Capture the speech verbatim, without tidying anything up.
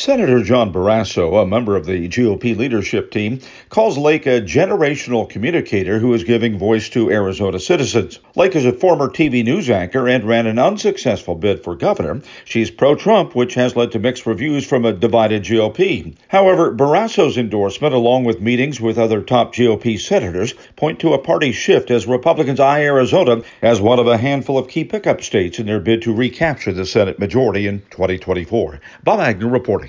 Senator John Barrasso, a member of the G O P leadership team, calls Lake a generational communicator who is giving voice to Arizona citizens. Lake is a former T V news anchor and ran an unsuccessful bid for governor. She's pro-Trump, which has led to mixed reviews from a divided G O P. However, Barrasso's endorsement, along with meetings with other top G O P senators, point to a party shift as Republicans eye Arizona as one of a handful of key pickup states in their bid to recapture the Senate majority in twenty twenty-four. Bob Agnew reporting.